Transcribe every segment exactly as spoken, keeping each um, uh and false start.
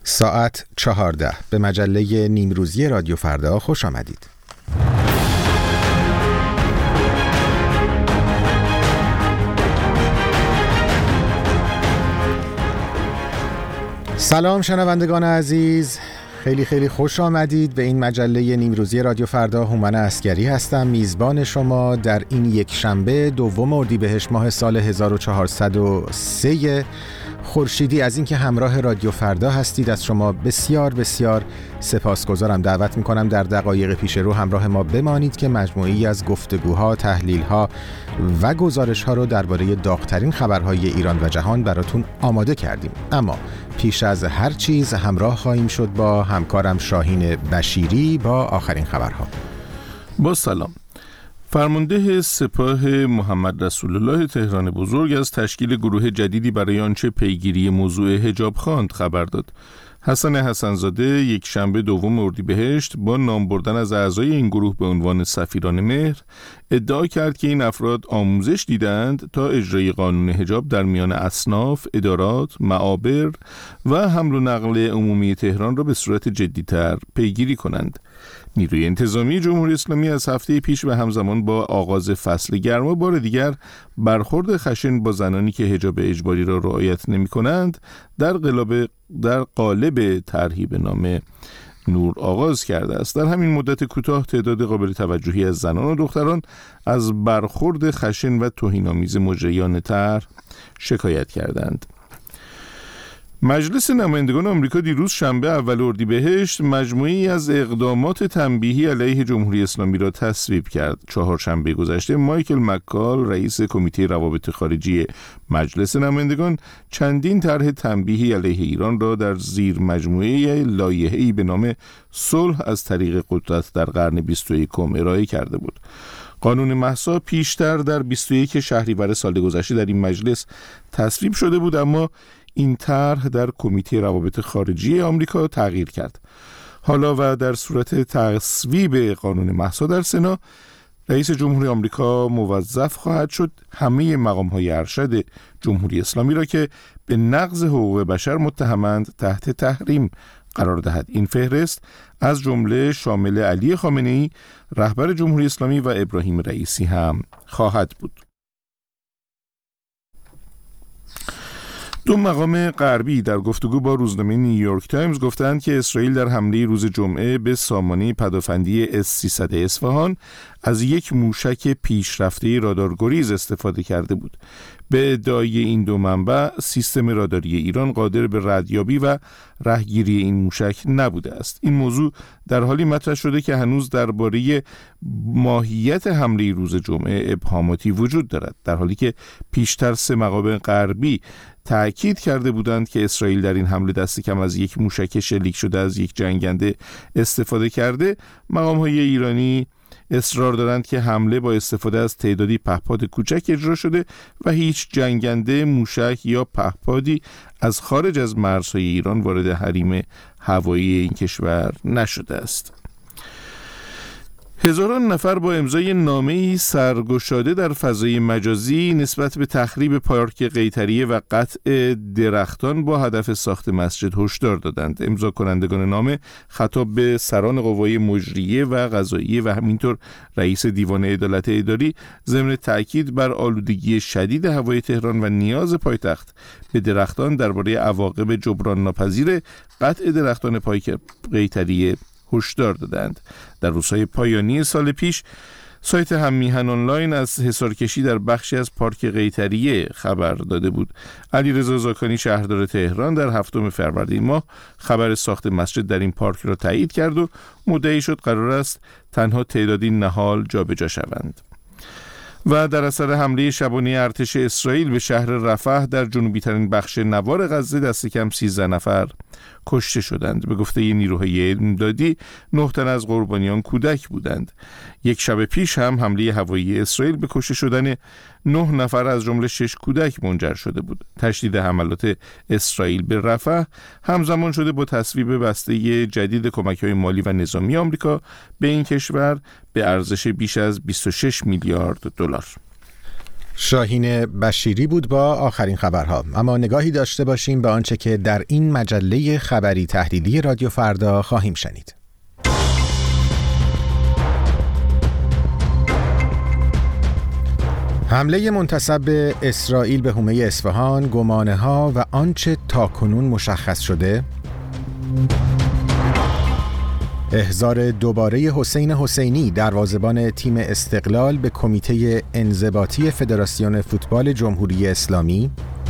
ساعت چهارده به مجله نیمروزی رادیو فردا خوش آمدید. سلام شنوندگان عزیز، خیلی خیلی خوش آمدید به این مجله نیمروزی رادیو فردا. هومن عسگری هستم، میزبان شما در این یک شنبه دوم اردیبهشت ماه سال هزار و چهارصد و سه خورشیدی. از اینکه همراه رادیو فردا هستید از شما بسیار بسیار سپاسگزارم. دعوت میکنم در دقایق پیش رو همراه ما بمانید که مجموعی از گفتگوها، تحلیلها و گزارشها رو درباره داغ‌ترین خبرهای ایران و جهان براتون آماده کردیم. اما پیش از هر چیز همراه خواهیم شد با همکارم شاهین بشیری با آخرین خبرها. با سلام. فرمانده سپاه محمد رسول الله تهران بزرگ از تشکیل گروه جدیدی برای آنچه پیگیری موضوع حجاب خواند خبر داد. حسن حسن‌زاده یک شنبه دوم اردیبهشت با نام بردن از اعضای این گروه به عنوان سفیران مهر ادعا کرد که این افراد آموزش دیدند تا اجرای قانون حجاب در میان اصناف، ادارات، معابر و حمل و نقل عمومی تهران را به صورت جدی‌تر پیگیری کنند. نیروی انتظامی جمهوری اسلامی از هفته پیش و همزمان با آغاز فصل گرما بار دیگر برخورد خشن با زنانی که حجاب اجباری را رعایت نمی کنند در قالب در قالب ترهیب نامه نور آغاز کرده است. در همین مدت کوتاه تعداد قابل توجهی از زنان و دختران از برخورد خشن و توهین‌آمیز مجریان طرح شکایت کردند. مجلس نمایندگان آمریکا دیروز شنبه اول اردیبهشت مجموعی از اقدامات تنبیهی علیه جمهوری اسلامی را تصویب کرد. چهارشنبه گذشته مایکل مکال رئیس کمیته روابط خارجی مجلس نمایندگان چندین طرح تنبیهی علیه ایران را در زیر مجموعه لایحه‌ای به نام صلح از طریق قدرت در قرن بیست و یکم ارائه کرده بود. قانون مهسا پیشتر در بیست و یک شهریور سال گذشته در این مجلس تصویب شده بود، اما این طرح در کمیته روابط خارجی آمریکا تغییر کرد. حالا و در صورت تصویب قانون مهسا در سنا، رئیس جمهوری آمریکا موظف خواهد شد همه مقام‌های ارشد جمهوری اسلامی را که به نقض حقوق بشر متهمند تحت تحریم قرار دهد. این فهرست از جمله شامل علی خامنه‌ای رهبر جمهوری اسلامی و ابراهیم رئیسی هم خواهد بود. دو مقام غربی در گفتگو با روزنامه نیویورک تایمز گفتند که اسرائیل در حمله روز جمعه به سامانه پدافندی اس سیصد اصفهان از یک موشک پیشرفته رادارگریز استفاده کرده بود. به ادعای این دو منبع، سیستم راداری ایران قادر به ردیابی و رهگیری این موشک نبوده است. این موضوع در حالی مطرح شده که هنوز درباره ماهیت حمله روز جمعه ابهاماتی وجود دارد، در حالی که پیشتر سه مقام غربی تأکید کرده بودند که اسرائیل در این حمله دست کم از یک موشک شلیک شده از یک جنگنده استفاده کرده. مقام‌های ایرانی اصرار دارند که حمله با استفاده از تعدادی پهپاد کوچک اجرا شده و هیچ جنگنده، موشک یا پهپادی از خارج از مرزهای ایران وارد حریم هوایی این کشور نشده است. هزاران نفر با امضای نامه‌ای سرگشاده در فضای مجازی نسبت به تخریب پارک قیطریه و قطع درختان با هدف ساخت مسجد هشدار دادند. امضا کنندگان نامه خطاب به سران قوای مجریه و قضاییه و همینطور رئیس دیوان عدالت اداری ضمن تأکید بر آلودگی شدید هوای تهران و نیاز پایتخت به درختان درباره عواقب جبران ناپذیر قطع درختان پارک قیطریه هشدار دادند. در روزهای پایانی سال پیش سایت هم میهن آنلاین از حصارکشی در بخشی از پارک قیطریه خبر داده بود. علیرضا زاکانی شهردار تهران در هفتم فروردین ماه خبر ساخت مسجد در این پارک را تایید کرد و مدعی شد قرار است تنها تعدادی نهال جابجا شوند. و در اثر حمله شبانه ارتش اسرائیل به شهر رفح در جنوبی ترین بخش نوار غزه دست کم سیزده نفر کشته شدند. به گفته نیروهای امدادی نه تن از قربانیان کودک بودند. یک شب پیش هم حمله هوایی اسرائیل به کشته شدن نه نفر از جمله شش کودک منجر شده بود. تشدید حملات اسرائیل به رفح همزمان شده با تصویب بسته جدید کمک‌های مالی و نظامی آمریکا به این کشور به ارزش بیش از بیست و شش میلیارد دلار. شاهین بشیری بود با آخرین خبرها. اما نگاهی داشته باشیم به آنچه که در این مجله خبری تحلیلی رادیو فردا خواهیم شنید. حمله منتسب به اسرائیل به حومه اصفهان، گمانه‌ها و آنچه تاکنون مشخص شده. احضار دوباره حسین حسینی دروازه‌بان تیم استقلال به کمیته انضباطی فدراسیون فوتبال جمهوری اسلامی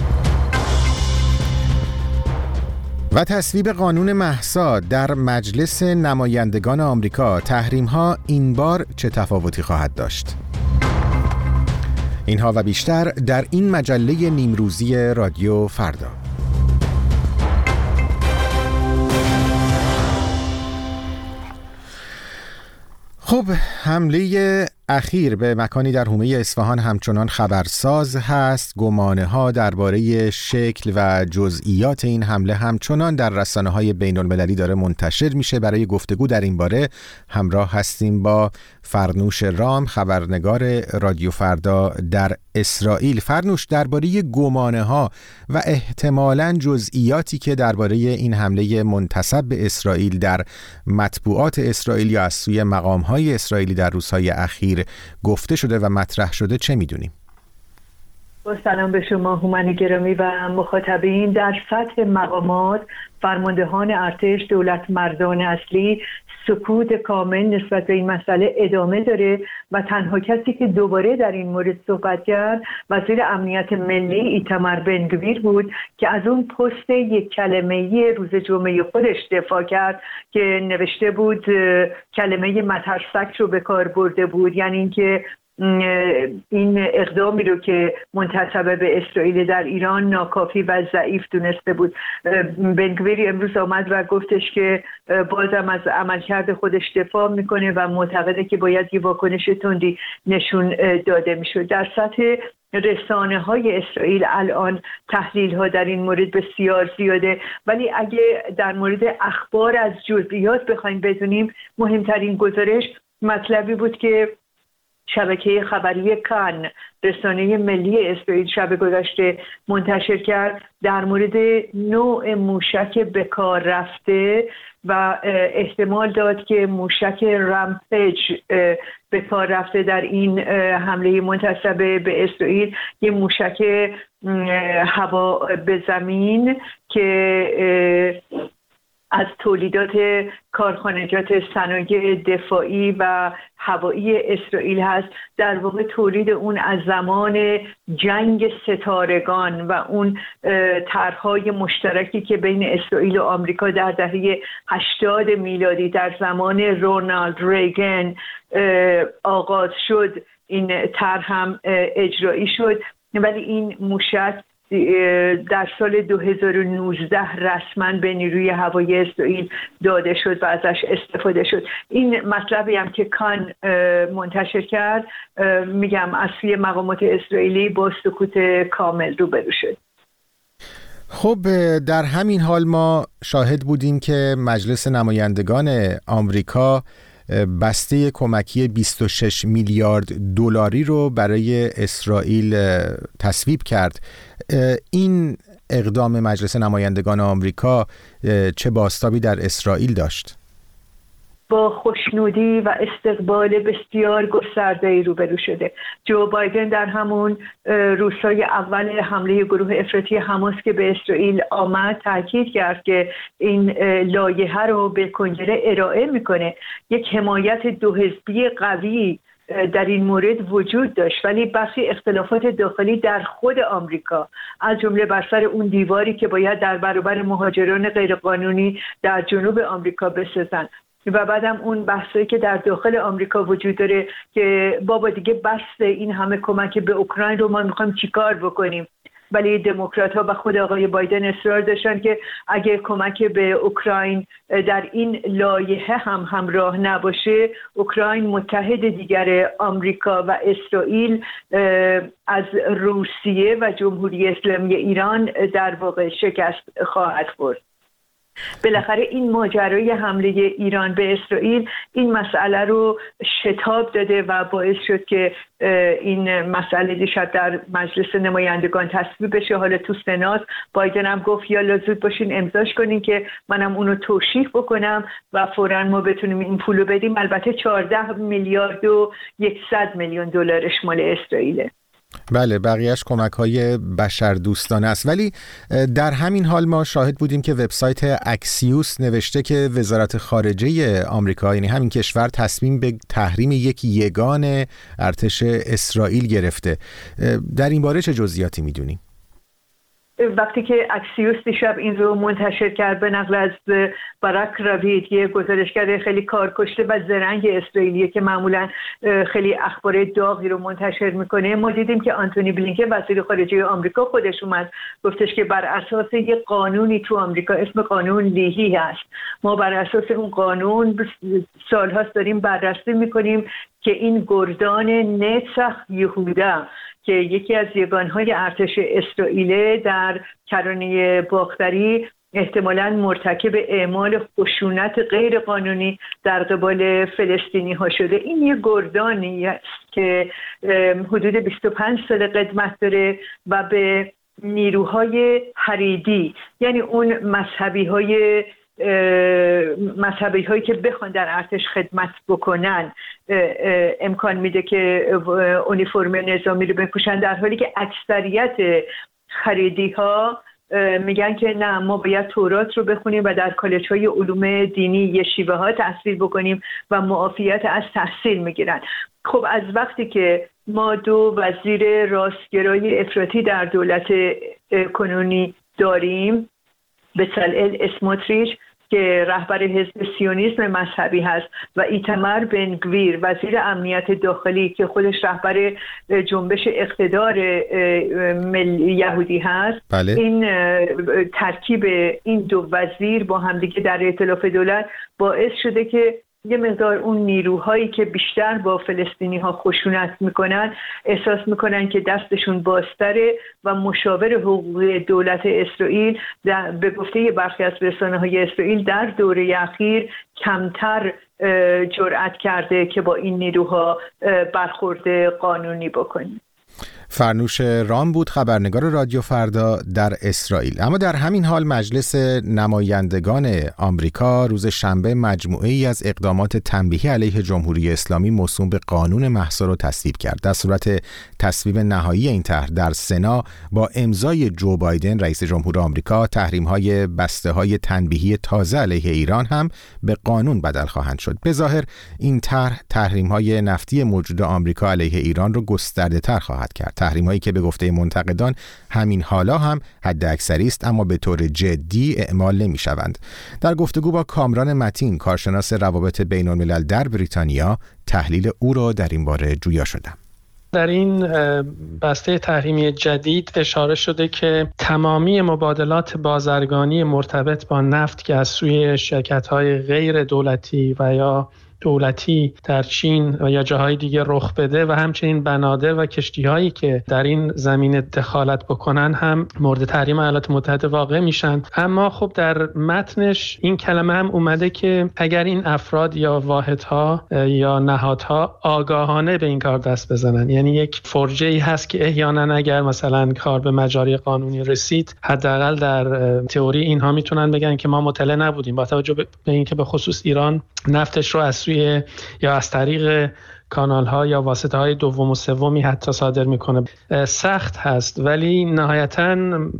و تصویب قانون مهسا در مجلس نمایندگان آمریکا. تحریم‌ها این بار چه تفاوتی خواهد داشت؟ اینها و بیشتر در این مجله نیمروزی رادیو فردا. خب، حمله اخیر به مکانی در حومه اصفهان همچنان خبرساز هست. گمانه‌ها درباره شکل و جزئیات این حمله همچنان در رسانه‌های بین‌المللی داره منتشر میشه. برای گفتگو در این باره همراه هستیم با فرنوش رام، خبرنگار رادیو فردا در اسرائیل. فرنوش، درباره گمانه‌ها و احتمالاً جزئیاتی که درباره این حمله منتسب به اسرائیل در مطبوعات اسرائیل یا از سوی مقام‌های اسرائیلی در روزهای اخیر گفته شده و مطرح شده چه میدونیم؟ با سلام به شما هومن گرامی و مخاطبین. در سطح مقامات، فرماندهان ارتش، دولت مردان اصلی سکوت کامل نسبت به این مسئله ادامه داره و تنها کسی که دوباره در این مورد صحبت کرد وزیر امنیت ملی ایتمار بن گویر بود که از اون پست یک کلمه‌ای روز جمعه خودش دفاع کرد که نوشته بود کلمه مترسک رو به کار برده بود، یعنی اینکه این اقدامی رو که منتسب به اسرائیل در ایران ناکافی و ضعیف دونسته بود. بن گویر امروز آمد و گفتش که بازم از عملکرد خودش دفاع میکنه و معتقده که باید یه واکنش تندی نشون داده میشد. در سطح رسانه های اسرائیل الان تحلیل ها در این مورد بسیار زیاده، ولی اگه در مورد اخبار از جزئیات بخوایم بدونیم، مهمترین گزارش مطلبی بود که شبکه خبری کان، رسانه ملی اسرائیل، شب گذشته منتشر کرد در مورد نوع موشک به کار رفته و احتمال داد که موشک رمپج به کار رفته در این حمله منتسب به اسرائیل، یه موشک هوا به زمین که از تولیدات کارخانجات صنایع دفاعی و هوایی اسرائیل هست. در واقع تولید اون از زمان جنگ ستارگان و اون طرح‌های مشترکی که بین اسرائیل و آمریکا در دهه هشتاد میلادی در زمان رونالد ریگن آغاز شد، این طرح هم اجرایی شد، ولی این موشک در سال دو هزار و نوزده رسما به نیروی هوایی اسرائیل داده شد و ازش استفاده شد. این مطلبی هم که کان منتشر کرد، میگم از سوی مقامات اسرائیلی با سکوت کامل روبرو شد. خب، در همین حال ما شاهد بودیم که مجلس نمایندگان آمریکا بسته کمکی بیست و شش میلیارد دلاری رو برای اسرائیل تصویب کرد. این اقدام مجلس نمایندگان آمریکا چه بازتابی در اسرائیل داشت؟ با خوشنودی و استقبال بسیار گسترده‌ای روبرو شده. جو بایدن در همون روزهای اول حمله گروه افراطی حماس که به اسرائیل آمد تاکید کرد که این لایحه رو به کنگره ارائه میکنه. یک حمایت دو حزبی قوی در این مورد وجود داشت، ولی برخی اختلافات داخلی در خود آمریکا، از جمله بر سر اون دیواری که باید در برابر مهاجران غیرقانونی در جنوب آمریکا بسازن، و بعدم اون بحثی که در داخل آمریکا وجود داره که بابا دیگه بس این همه کمک به اوکراین رو ما میخوایم چیکار بکنیم. ولی دموکرات‌ها و خود آقای بایدن اصرار داشتن که اگه کمک به اوکراین در این لایحه هم همراه نباشه، اوکراین متحد دیگر آمریکا و اسرائیل از روسیه و جمهوری اسلامی ایران در واقع شکست خواهد خورد. بالاخره این ماجرای حمله ایران به اسرائیل این مسئله رو شتاب داده و باعث شد که این مسئله دیشب در مجلس نمایندگان تصویب بشه. حالا تو سنات بایدن هم گفت یا زود باشین امضاش کنین که منم اونو توشیح بکنم و فوراً ما بتونیم این پولو بدیم. البته چهارده میلیارد و صد میلیون دلارش مال اسرائیله. بله، بقیهش کمک‌های بشردوستانه است. ولی در همین حال ما شاهد بودیم که وبسایت اکسیوس نوشته که وزارت خارجه آمریکا، یعنی همین کشور، تصمیم به تحریم یک یگان ارتش اسرائیل گرفته. در این باره چه جزئیاتی می‌دونی؟ وقتی که اکسیوس دیشب این رو منتشر کرد به نقل از باراک راوید، یه گزارشگر خیلی کارکشته و زرنگ اسرائیلیه که معمولا خیلی اخبار داغی رو منتشر میکنه، ما دیدیم که آنتونی بلینکن وزیر خارجه آمریکا خودش اومد گفتش که بر اساس یه قانونی تو آمریکا اسم قانون لیهی هست، ما بر اساس اون قانون سالهاست داریم بررسی میکنیم که این گردان نصح یهودا که یکی از یگانهای ارتش اسرائیل در کرانه باختری احتمالاً مرتکب اعمال خشونت غیر قانونی در قبال فلسطینی ها شده. این یه گردانی است که حدود بیست و پنج سال قدمت داره و به نیروهای حریدی، یعنی اون مذهبی های مذهبی هایی که بخوان در ارتش خدمت بکنن امکان میده که اونیفرم نظامی رو بپوشن، در حالی که اکثریت خریدی ها میگن که نه، ما باید تورات رو بخونیم و در کالج های علوم دینی یشیوه ها تحصیل بکنیم و معافیت از تحصیل میگیرن. خب از وقتی که ما دو وزیر راستگرای افراطی در دولت کنونی داریم، بصلئیل اسموتریچ که رهبر حزب سیونیسم مذهبی هست و ایتمر بن گویر وزیر امنیت داخلی که خودش رهبر جنبش اقتدار یهودی هست، بله. این ترکیب این دو وزیر با همدیگه در ائتلاف دولت باعث شده که یه مقدار اون نیروهایی که بیشتر با فلسطینی ها خشونت میکنن احساس میکنن که دستشون بازتره و مشاور حقوقی دولت اسرائیل به گفته برخی از رسانه های اسرائیل در دوره اخیر کمتر جرأت کرده که با این نیروها برخورد قانونی بکنه. فرنوش رام بود، خبرنگار رادیو فردا در اسرائیل. اما در همین حال مجلس نمایندگان آمریکا روز شنبه مجموعه‌ای از اقدامات تنبیهی علیه جمهوری اسلامی موسوم به قانون محصا را تصویب کرد. در صورت تصویب نهایی این طرح در سنا با امضای جو بایدن رئیس جمهور آمریکا، تحریم‌های بسته‌های تنبیهی تازه علیه ایران هم به قانون بدل خواهند شد. به ظاهر این طرح تحریم‌های نفتی موجود آمریکا علیه ایران را گسترده‌تر خواهد کرد. تحریم‌هایی که به گفته منتقدان همین حالا هم حد اکثری است اما به طور جدی اعمال نمی‌شوند. در گفتگو با کامران متین، کارشناس روابط بین‌الملل در بریتانیا، تحلیل او را در این باره جویا شدم. در این بسته تحریمی جدید اشاره شده که تمامی مبادلات بازرگانی مرتبط با نفت که از سوی شرکت‌های غیر دولتی و یا دولتی در چین و یا جاهای دیگه رخ بده و همچنین بنادر و کشتی‌هایی که در این زمینه دخالت بکنن هم مورد تحریم ایالات متحده واقع میشن. اما خب در متنش این کلمه هم اومده که اگر این افراد یا واحدها یا نهادها آگاهانه به این کار دست بزنن، یعنی یک فرجه‌ای هست که احیانا اگر مثلا کار به مجاری قانونی رسید، حداقل در تئوری اینها میتونن بگن که ما مطلع نبودیم، با توجه به اینکه به خصوص ایران نفتش رو از سوی یا از طریق کانال ها یا واسطه های دوم و سومی حتی صادر میکنه. سخت هست، ولی نهایتاً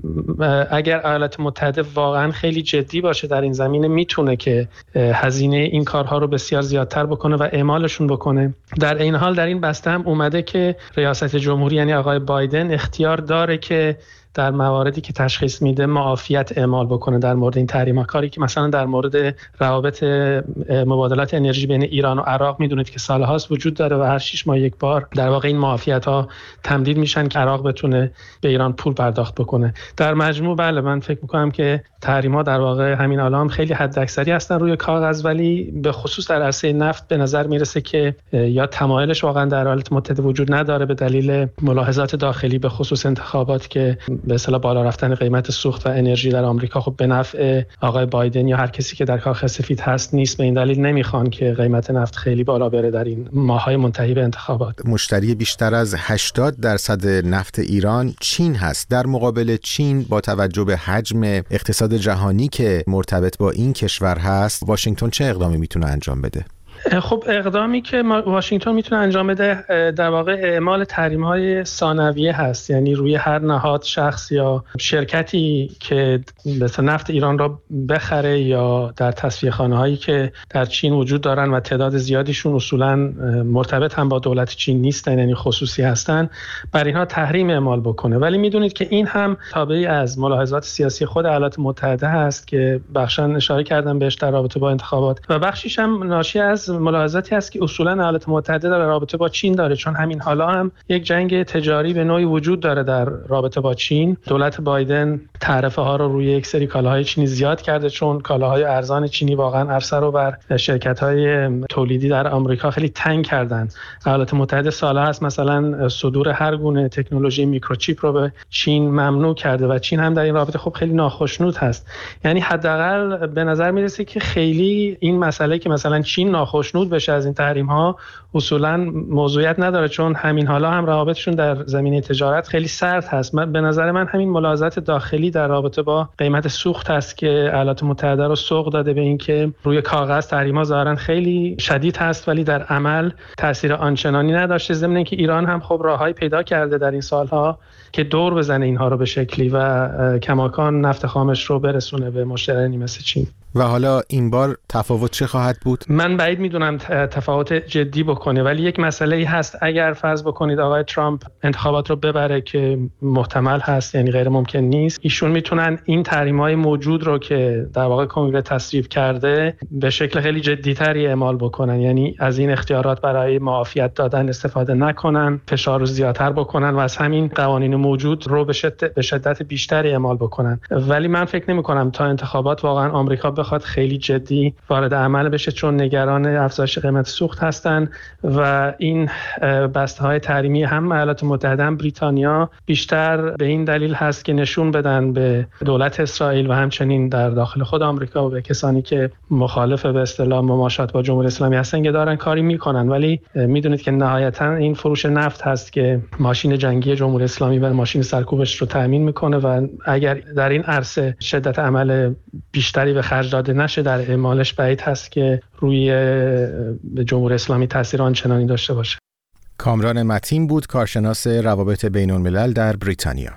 اگر ایالات متحده واقعا خیلی جدی باشه در این زمینه میتونه که هزینه این کارها رو بسیار زیادتر بکنه و اعمالشون بکنه. در این حال در این بسته هم اومده که ریاست جمهوری یعنی آقای بایدن اختیار داره که در مواردی که تشخیص میده معافیت اعمال بکنه در مورد این تحریم‌ها، کاری که مثلا در مورد روابط مبادلات انرژی بین ایران و عراق میدونید که سالهاست وجود داره و هر شش ماه یک بار در واقع این معافیت‌ها تمدید میشن که عراق بتونه به ایران پول پرداخت بکنه. در مجموع بله من فکر میکنم که تحریم‌ها در واقع همین الان خیلی حداکثری هستن روی کاغذ، ولی به خصوص در عرصه نفت به نظر میرسه که یا تمایلش واقعا در ایالات متحده وجود نداره به دلیل ملاحظات داخلی، به خصوص انتخابات که به اصطلاح بالا رفتن قیمت سوخت و انرژی در آمریکا خب به نفع آقای بایدن یا هر کسی که در کاخ سفید هست نیست. به این دلیل نمیخوان که قیمت نفت خیلی بالا بره در این ماه‌های منتهی به انتخابات. مشتری بیشتر از هشتاد درصد نفت ایران چین هست. در مقابل چین با توجه به حجم اقتصاد جهانی که مرتبط با این کشور هست، واشنگتن چه اقدامی میتونه انجام بده؟ خب اقدامی که واشنگتن میتونه انجام بده در واقع اعمال تحریم‌های ثانویه هست، یعنی روی هر نهاد، شخص یا شرکتی که مثلا نفت ایران را بخره یا در تصفیه‌خانه‌هایی که در چین وجود دارن و تعداد زیادیشون اصولاً مرتبط هم با دولت چین نیستن، یعنی خصوصی هستن، بر اینها تحریم اعمال بکنه. ولی میدونید که این هم تابعی از ملاحظات سیاسی خود ایالات متحده هست که بخشاً اشاره کردم بهش در رابطه با انتخابات و بخشیش هم ناشی از ملاحظاتی هست که اصولا ایالات متحده در رابطه با چین داره، چون همین حالا هم یک جنگ تجاری به نوعی وجود داره در رابطه با چین. دولت بایدن تعرفه ها رو روی یک سری کالاهای چینی زیاد کرده چون کالاهای ارزان چینی واقعا عرصه رو بر شرکت‌های تولیدی در آمریکا خیلی تنگ کردن. ایالات متحده سالها هست مثلا صدور هر گونه تکنولوژی میکروچیپ رو به چین ممنوع کرده و چین هم در این رابطه خب خیلی ناخشنود هست. یعنی حداقل به نظر میرسه که خیلی این مسئله که مثلا چین ناخشنود بشه از این تحریم ها اصولا موضوعیت نداره، چون همین حالا هم روابطشون در زمینه تجارت خیلی سرد هست. من به نظر من همین ملاحظات داخلی در رابطه با قیمت سوخت هست که ایالات متحده رو سوق داده به این که روی کاغذ تحریم ها ظاهرا خیلی شدید هست ولی در عمل تاثیر آنچنانی نداشته، ضمن اینکه ایران هم خب راههای پیدا کرده در این سالها که دور بزنه اینها رو به شکلی و کماکان نفت خامش رو برسونه به مشتریانی مثل چین. و حالا این بار تفاوت چه خواهد بود؟ من بعید میدونم تفاوت جدی بکنه، ولی یک مسئله ای هست. اگر فرض بکنید آقای ترامپ انتخابات رو ببره که محتمل هست، یعنی غیر ممکن نیست، ایشون میتونن این تحریم‌های موجود رو که در واقع کنگره تصویب کرده به شکل خیلی جدی‌تری اعمال بکنن، یعنی از این اختیارات برای معافیت دادن استفاده نکنن، فشار رو زیادتر بکنن و از همین قوانین موجود رو به شدت به شدت بیشتری اعمال بکنن. ولی من فکر نمی‌کنم تا انتخابات واقعا آمریکا بخواد خیلی جدی وارد عمل بشه، چون نگران افزایش قیمت سوخت هستن و این بسته‌های تحریمی هم ایالات متحده هم بریتانیا بیشتر به این دلیل هست که نشون بدن به دولت اسرائیل و همچنین در داخل خود آمریکا و به کسانی که مخالف به اصطلاح مماشات با جمهوری اسلامی هستن که دارن کاری میکنن. ولی میدونید که نهایتا این فروش نفت هست که ماشین جنگی جمهوری اسلامی و ماشین سرکوبش رو تامین میکنه و اگر در این عرصه شدت عمل بیشتری به خرج داده نشه در اعمالش بعید هست که روی جمهوری اسلامی تاثیر آنچنانی داشته باشه. کامران متین بود، کارشناس روابط بین الملل در بریتانیا.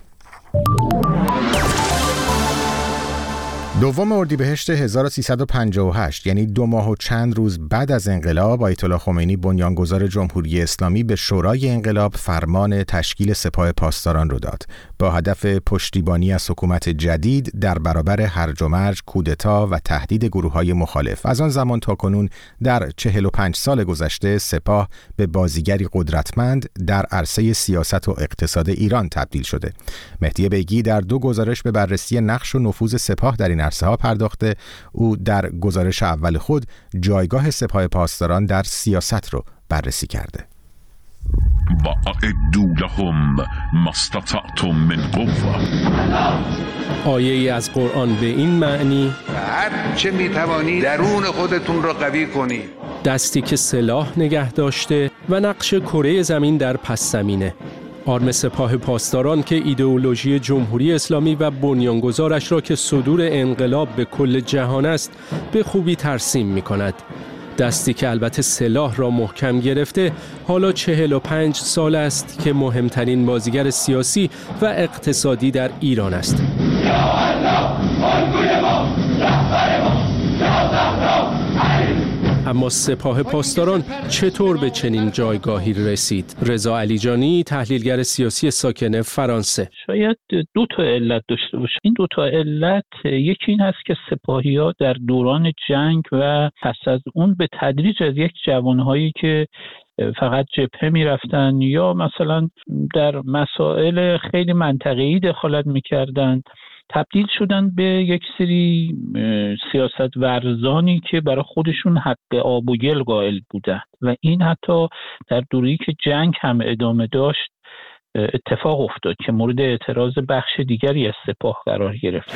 دوم اردیبهشت هزار و سیصد و پنجاه و هشت، یعنی دو ماه و چند روز بعد از انقلاب، آیت الله خمینی بنیانگذار جمهوری اسلامی به شورای انقلاب فرمان تشکیل سپاه پاسداران رو داد با هدف پشتیبانی از حکومت جدید در برابر هرج و مرج، کودتا و تهدید گروه‌های مخالف. از آن زمان تا کنون در چهل و پنج سال گذشته سپاه به بازیگری قدرتمند در عرصه سیاست و اقتصاد ایران تبدیل شده. مهدی بیگی در دو گزارش به بررسی نقش و نفوذ سپاه در این عرصه ها پرداخته. او در گزارش اول خود جایگاه سپاه پاسداران در سیاست رو بررسی کرده. وَأَعِدُّوا لَهُم مَّا اسْتَطَعْتُم مِّن قُوَّةٍ. آیه‌ای از قرآن به این معنی هر چه می‌توانید درون خودتون را قوی کنید. دستی که سلاح نگه داشته و نقش کره زمین در پس زمینه. آرم سپاه پاسداران که ایدئولوژی جمهوری اسلامی و بنیانگذارش را که صدور انقلاب به کل جهان است به خوبی ترسیم می کند. دستی که البته سلاح را محکم گرفته حالا چهل و پنج سال است که مهمترین بازیگر سیاسی و اقتصادی در ایران است. اما سپاه پاسداران چطور به چنین جایگاهی رسید؟ رضا علیجانی، تحلیلگر سیاسی ساکن فرانسه: شاید دو تا علت داشته باشه. این دو تا علت، یکی این هست که سپاهی‌ها در دوران جنگ و پس از اون به تدریج از یک جوانهایی که فقط جبهه میرفتن یا مثلا در مسائل خیلی منطقه‌ای دخالت میکردن تبدیل شدن به یک سری سیاست ورزانی که برای خودشون حق آب و گل قائل بودن و این حتی در دوره‌ای که جنگ هم ادامه داشت اتفاق افتاد که مورد اعتراض بخش دیگری از سپاه قرار گرفت.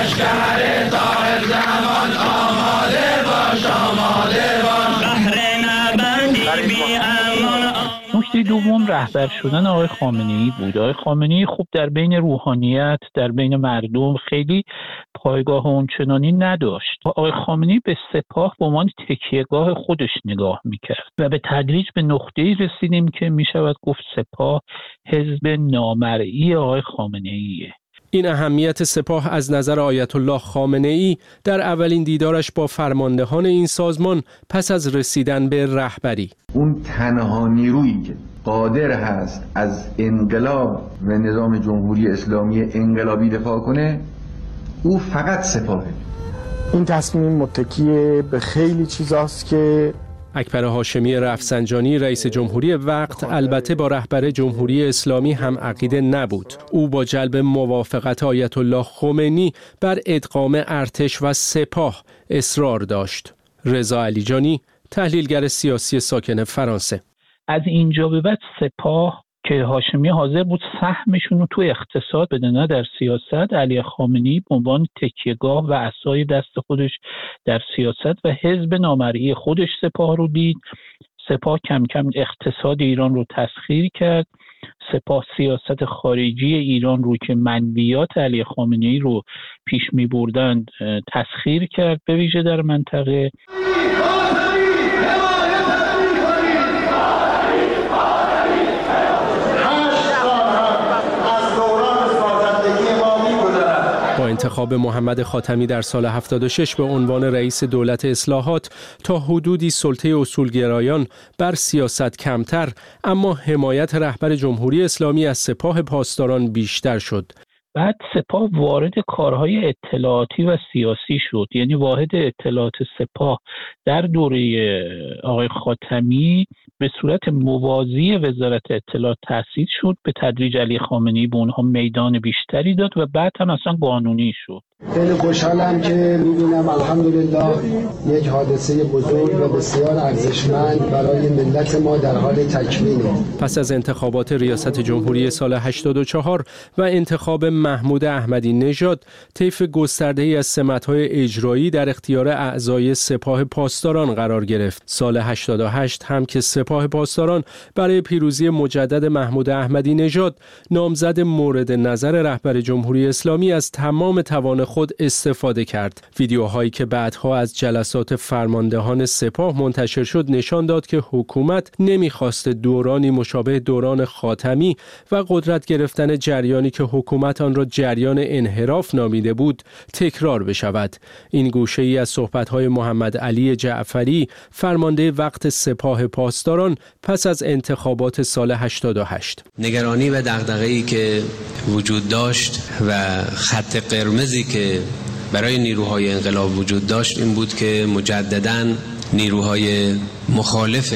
نکته دوم رهبر شدن آقای خامنه‌ای بود. آقای خامنه‌ای خوب در بین روحانیت، در بین مردم خیلی پایگاه اونچنانی نداشت. آقای خامنه‌ای به سپاه به عنوان تکیهگاه خودش نگاه میکرد و به تدریج به نقطه‌ای رسیدیم که میشود گفت سپاه حزب نامرئی آقای خامنه‌ایه. این اهمیت سپاه از نظر آیت الله خامنه‌ای در اولین دیدارش با فرماندهان این سازمان پس از رسیدن به رهبری، اون تنها نیرویی که قادر هست از انقلاب و نظام جمهوری اسلامی انقلابی دفاع کنه، او فقط سپاهه. این تصمیم متکی به خیلی چیزاست که اکبر هاشمی رفسنجانی رئیس جمهوری وقت البته با رهبر جمهوری اسلامی هم عقیده نبود. او با جلب موافقت آیت الله خمینی بر ادغام ارتش و سپاه اصرار داشت. رضا علیجانی، تحلیلگر سیاسی ساکن فرانسه: از اینجا به بعد سپاه که هاشمی حاضر بود سهمشون رو تو اقتصاد بده نه در سیاست، علی خامنه‌ای به عنوان تکیهگاه و عصای دست خودش در سیاست و حزب نامرئی خودش سپاه رو دید. سپاه کم کم اقتصاد ایران رو تسخیر کرد. سپاه سیاست خارجی ایران رو که منویات علی خامنه‌ای رو پیش می بردند تسخیر کرد، به ویژه در منطقه. با انتخاب محمد خاتمی در سال هفتاد و شش به عنوان رئیس دولت اصلاحات تا حدودی سلطه اصولگرایان بر سیاست کمتر، اما حمایت رهبر جمهوری اسلامی از سپاه پاسداران بیشتر شد. بعد سپاه وارد کارهای اطلاعاتی و سیاسی شد، یعنی واحد اطلاعات سپاه در دوره آقای خاتمی به صورت موازی وزارت اطلاعات تأسیس شد. به تدریج علی خامنه‌ای به اونها میدان بیشتری داد و بعد هم اصلا قانونی شد. خیلی خوشحالم که می‌بینم الحمدلله یک حادثه بزرگ و بسیار ارزشمند برای ملت ما در حال تکمیله. پس از انتخابات ریاست جمهوری سال هشتاد و چهار و انتخاب محمود احمدی نژاد، طیف گسترده‌ای از سمت‌های اجرایی در اختیار اعضای سپاه پاسداران قرار گرفت. سال هشتاد و هشت هم که سپاه پاسداران برای پیروزی مجدد محمود احمدی نژاد نامزد مورد نظر رهبر جمهوری اسلامی از تمام توان خود استفاده کرد. ویدیوهایی که بعدها از جلسات فرماندهان سپاه منتشر شد نشان داد که حکومت نمیخواست دورانی مشابه دوران خاتمی و قدرت گرفتن جریانی که حکومت آن را جریان انحراف نامیده بود تکرار بشود. این گوشه ای از صحبت‌های محمد علی جعفری، فرمانده وقت سپاه پاسداران پس از انتخابات سال هشتاد و هشت. نگرانی و دغدغه‌ای که وجود داشت و خط قرمزی که برای نیروهای انقلاب وجود داشت این بود که مجدداً نیروهای مخالف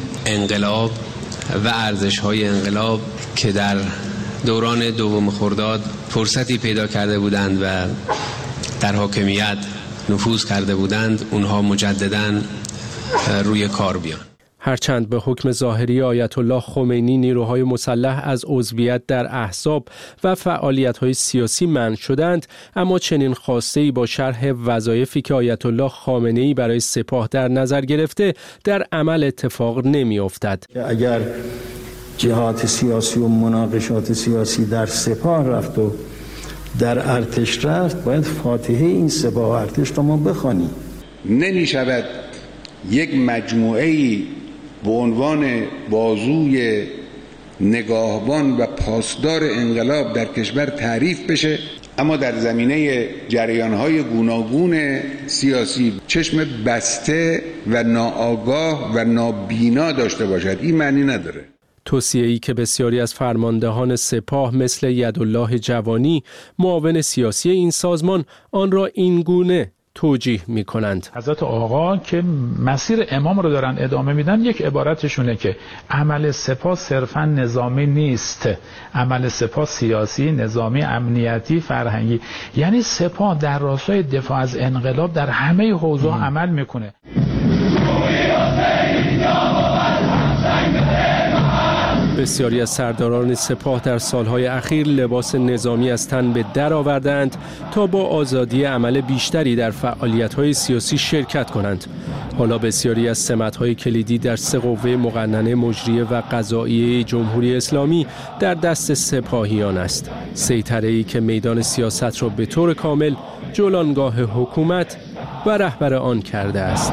انقلاب و ارزش‌های انقلاب که در دوران دوم خرداد فرصتی پیدا کرده بودند و در حاکمیت نفوذ کرده بودند، اونها مجدداً روی کار بیان. هرچند به حکم ظاهری آیت الله خمینی نیروهای مسلح از عضویت در احزاب و فعالیت‌های سیاسی منع شدند، اما چنین خواسته‌ای با شرح وظایفی که آیت الله خامنه‌ای برای سپاه در نظر گرفته در عمل اتفاق نمی‌افتد. اگر جهات سیاسی و مناقشات سیاسی در سپاه رفت و در ارتش رفت، باید فاتحه این سپاه و ارتش رو ما بخوانیم. نمی شود یک مجموعه‌ای به عنوان بازوی نگاهبان و پاسدار انقلاب در کشور تعریف بشه، اما در زمینه جریان‌های گوناگون سیاسی چشم بسته و ناآگاه و نابینا داشته باشد. این معنی نداره. توصیه‌ای که بسیاری از فرماندهان سپاه مثل یدالله جوانی، معاون سیاسی این سازمان، آن را این گونه توجیه می کنند. حضرت آقا که مسیر امام رو دارن ادامه میدن، یک عبارتشونه که عمل سپاه صرفا نظامی نیست، عمل سپاه سیاسی، نظامی، امنیتی، فرهنگی. یعنی سپاه در راستای دفاع از انقلاب در همه حوزه عمل میکنه. بسیاری از سرداران سپاه در سالهای اخیر لباس نظامی از تن به در آوردند تا با آزادی عمل بیشتری در فعالیت‌های سیاسی شرکت کنند. حالا بسیاری از سمت‌های کلیدی در سه قوه مقننه مجریه و قضائیه جمهوری اسلامی در دست سپاهیان است. سیطره‌ای که میدان سیاست را به طور کامل جولانگاه حکومت و رهبر آن کرده است.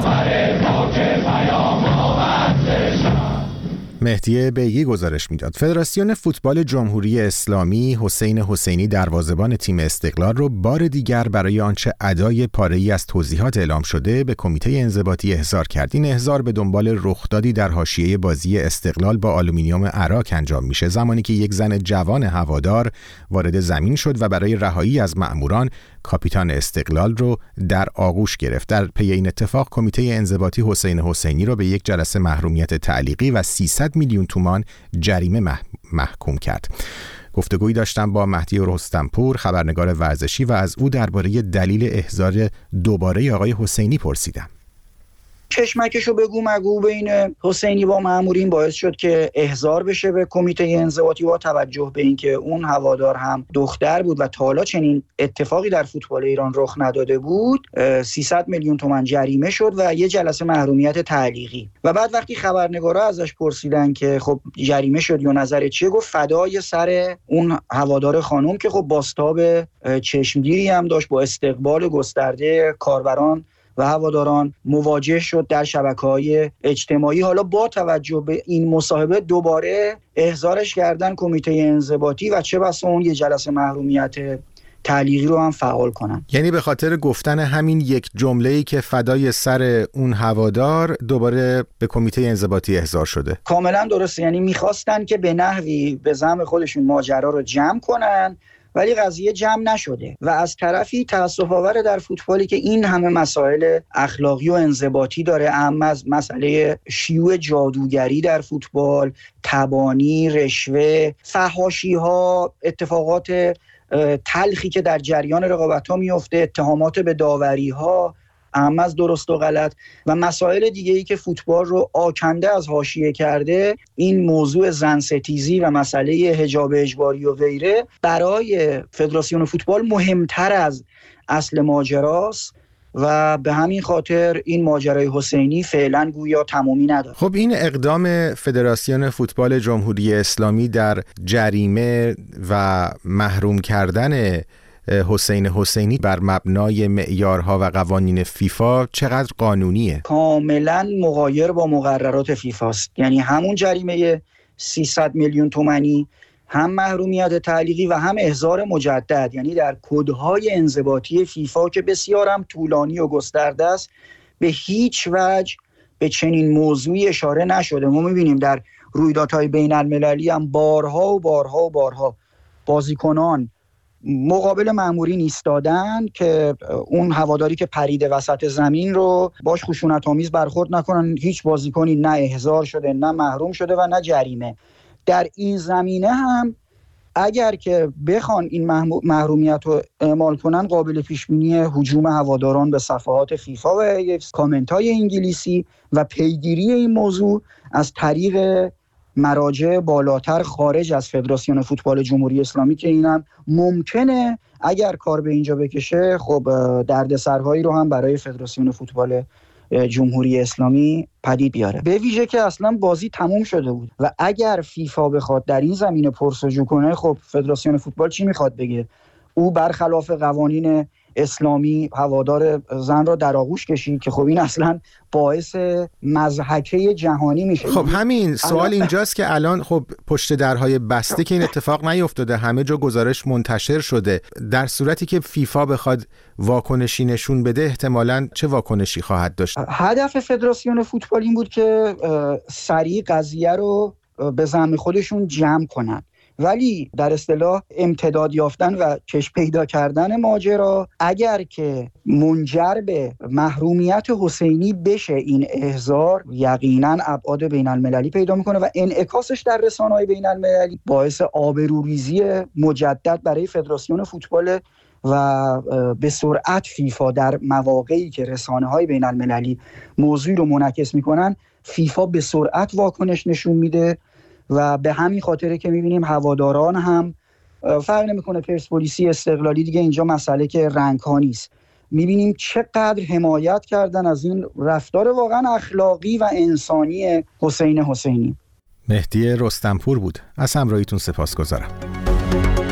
مهدی بیگی گزارش میداد. فدراسیون فوتبال جمهوری اسلامی حسین حسینی دروازه‌بان تیم استقلال رو بار دیگر برای آنچه ادای پاره‌ای از توضیحات اعلام شده به کمیته انضباطی احضار کرد. این احضار به دنبال رخدادی در حاشیه بازی استقلال با آلومینیوم عراق انجام میشه، زمانی که یک زن جوان هوادار وارد زمین شد و برای رهایی از مأموران کاپیتان استقلال رو در آغوش گرفت. در پی این اتفاق کمیته انضباطی حسین حسینی رو به یک جلسه محرومیت تعلیقی و سیصد میلیون تومان جریمه مح... محکوم کرد. گفتگویی داشتم با مهدی رستمپور، خبرنگار ورزشی، و از او درباره دلیل احضار دوباره آقای حسینی پرسیدم. کشمکشو بگو مگو بین حسینی با مأمورین باعث شد که احضار بشه به کمیته انضباطی، با توجه به اینکه اون هوادار هم دختر بود و تا حالا چنین اتفاقی در فوتبال ایران رخ نداده بود. سیصد میلیون تومان جریمه شد و یه جلسه محرومیت تعلیقی. و بعد وقتی خبرنگارا ازش پرسیدن که خب جریمه شد یا نظرت چیه، گفت فدای سر اون هوادار خانم که خب بازتاب چشمگیری هم داشت، با استقبال گسترده کاربران و هواداران مواجه شد در شبکه‌های اجتماعی. حالا با توجه به این مصاحبه دوباره احضارش کردن کمیته انضباطی و چه بسا اون یه جلسه محرومیت تعلیقی رو هم فعال کنن. یعنی به خاطر گفتن همین یک جمله‌ای که فدای سر اون هوادار دوباره به کمیته انضباطی احضار شده. کاملا درسته، یعنی میخواستن که به نحوی به زعم خودشون ماجرا رو جمع کنن، ولی قضیه جمع نشده. و از طرفی تأسف آور در فوتبالی که این همه مسائل اخلاقی و انضباطی داره، اما از مسئله شیوع جادوگری در فوتبال، تبانی، رشوه، فحاشی‌ها، اتفاقات تلخی که در جریان رقابت‌ها میفته، اتهامات به داوری‌ها، اهم از درست و غلط و مسائل دیگه‌ای که فوتبال رو آکنده از حاشیه کرده، این موضوع زن ستیزی و مسئله حجاب اجباری و غیره برای فدراسیون فوتبال مهمتر از اصل ماجراست و به همین خاطر این ماجرای حسینی فعلا گویا تمامی نداره. خب این اقدام فدراسیون فوتبال جمهوری اسلامی در جریمه و محروم کردن حسین حسینی بر مبنای معیارها و قوانین فیفا چقدر قانونیه؟ کاملا مغایر با مقررات فیفا است. یعنی همون جریمه سیصد میلیون تومانی، هم محرومیت تعلیقی و هم احضار مجدد، یعنی در کدهای انضباطی فیفا که بسیار هم طولانی و گسترده است، به هیچ وجه به چنین موضوعی اشاره نشده. ما می‌بینیم در رویدادهای بین المللی هم بارها و بارها و بارها بازیکنان مقابل مأمورین ایستادن که اون هواداری که پریده وسط زمین رو باش خشونت‌آمیز برخورد نکنن. هیچ بازیکنی نه احضار شده، نه محروم شده و نه جریمه. در این زمینه هم اگر که بخوان این محرومیت رو اعمال کنن، قابل پیش بینی هجوم هواداران به صفحات فیفا و کامنت‌های انگلیسی و پیگیری این موضوع از طریق مراجع بالاتر خارج از فدراسیون فوتبال جمهوری اسلامی که اینم ممکنه اگر کار به اینجا بکشه خب دردسرهایی رو هم برای فدراسیون فوتبال جمهوری اسلامی پدید بیاره. به ویژه که اصلا بازی تموم شده بود و اگر فیفا بخواد در این زمینه پرسجو کنه، خب فدراسیون فوتبال چی میخواد بگه؟ او برخلاف قوانین اسلامی هوادار زن را در آغوش کشید که خب این اصلا باعث مضحکه جهانی میشه. خب همین سوال اینجاست که الان خب پشت درهای بسته که این اتفاق نیفتاده، همه جا گزارش منتشر شده، در صورتی که فیفا بخواد واکنشی نشون بده احتمالاً چه واکنشی خواهد داشت؟ هدف فدراسیون فوتبال این بود که سریع قضیه رو به زعم خودشون جمع کنن، ولی در اصطلاح امتداد یافتن و کش پیدا کردن ماجرا اگر که منجر به محرومیت حسینی بشه، این احضار یقینا ابعاد بین المللی پیدا میکنه و انعکاسش در رسانه‌های بین المللی باعث آبروریزی مجدد برای فدراسیون فوتبال و به سرعت فیفا در مواقعی که رسانه‌های بین المللی موضوعی رو منعکس میکنن، فیفا به سرعت واکنش نشون میده و به همین خاطره که میبینیم هواداران هم فرق نمیکنه پرسپولیسی استقلالی، دیگه اینجا مسئله که رنگ ها نیست، میبینیم چقدر حمایت کردن از این رفتار واقعا اخلاقی و انسانی حسین حسینی. مهدی رستمپور بود. از همراهیتون سپاسگزارم.